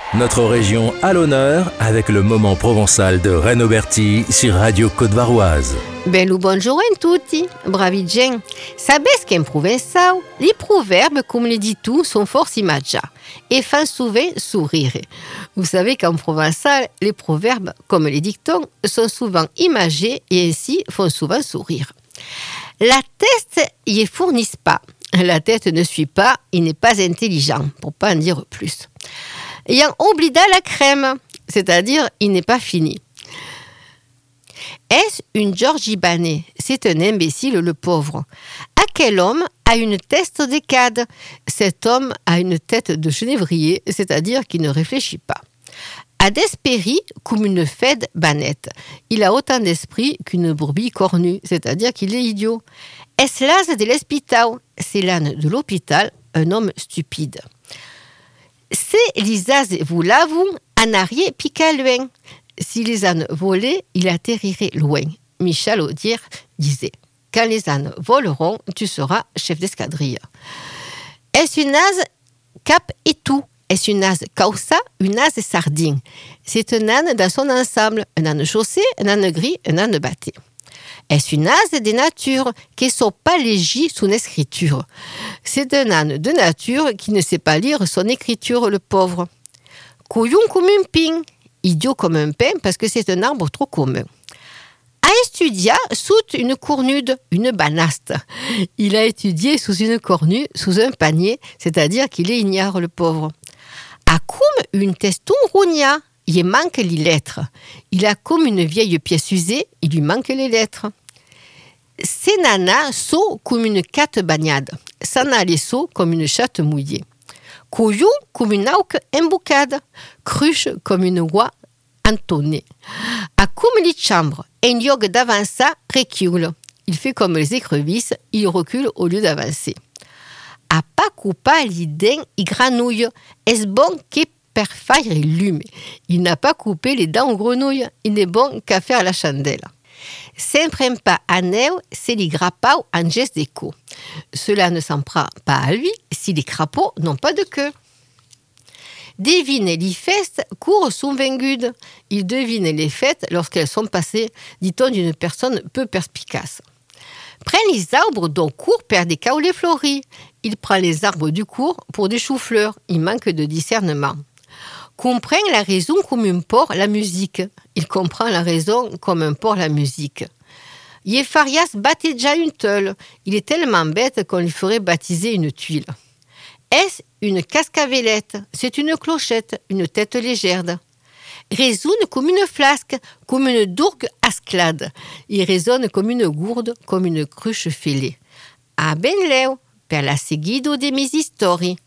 Notre région à l'honneur avec le moment provençal de Renaud Berti sur Radio Côte-Varoise. Bello buongiorno a tutti, bravi gent. Sabes qu'en Provençal, les proverbes, comme le dit tout, sont fort imagiats et font souvent sourire. Vous savez qu'en provençal, les proverbes, comme les dictons, sont souvent imagés et ainsi font souvent sourire. La tête y fournisse pas. La tête ne suit pas, il n'est pas intelligent, pour pas en dire plus. Et en oblida la crème, c'est-à-dire il n'est pas fini. Est-ce une Georgibane? C'est un imbécile, le pauvre. À quel homme a une tête d'écade? Cet homme a une tête de genévrier, c'est-à-dire qu'il ne réfléchit pas. À Despéry, comme une fède banette. Il a autant d'esprit qu'une brebis cornue, c'est-à-dire qu'il est idiot. Est-ce l'as de l'hospital? C'est l'âne de l'hôpital, un homme stupide. C'est l'isaz vous l'avou, en arrière pica loin. Si les ânes volaient, il atterrirait loin. Michel Audier disait « Quand les ânes voleront, tu seras chef d'escadrille. » Est-ce une âne cap et tout? Est-ce une âne causa, une âne sardine? C'est un âne dans son ensemble, un âne chaussé, un âne gris, un âne batté. Est-ce une âne des natures qui ne sont pas légies sous l'écriture? C'est un âne de nature qui ne sait pas lire son écriture, le pauvre. Couillon comme un pin, idiot comme un pain parce que c'est un arbre trop commun. A étudia sous une cornude, une banaste. Il a étudié sous une cornue, sous un panier, c'est-à-dire qu'il est ignare, le pauvre. A comme une teston rogna, il manque les lettres. Il a comme une vieille pièce usée, il lui manque les lettres. C'est nana saut comme une catte bagnade. Sana les sauts comme une chatte mouillée. Couillou comme une auque emboucade. Cruche comme une oie entonnée. A comme les chambres, un yogue d'avança recule. Il fait comme les écrevisses, il recule au lieu d'avancer. A pas coupa l'idée, il granouille. Est-ce bon qu'est per faire lume? Il n'a pas coupé les dents aux grenouilles. Il n'est bon qu'à faire la chandelle. S'imprime pas à neu, c'est les grappaux en geste d'écho. Cela ne s'en prend pas à lui si les crapauds n'ont pas de queue. Devine les festes courent sous vingudes. Il devine les fêtes lorsqu'elles sont passées, dit-on d'une personne peu perspicace. Prends les arbres dont court perd des caolets fleuris. Il prend les arbres du cours pour des choux-fleurs. Il manque de discernement. Comprend la raison comme un porc la musique. Il comprend la raison comme un porc la musique. Yefarias battait déjà une teule. Il est tellement bête qu'on lui ferait baptiser une tuile. Est-ce une cascavellette? C'est une clochette, une tête légère. Résonne comme une flasque, comme une dourgue asclade. Il résonne comme une gourde, comme une cruche fêlée. Ah ben leo, per la seguido de mes histoires.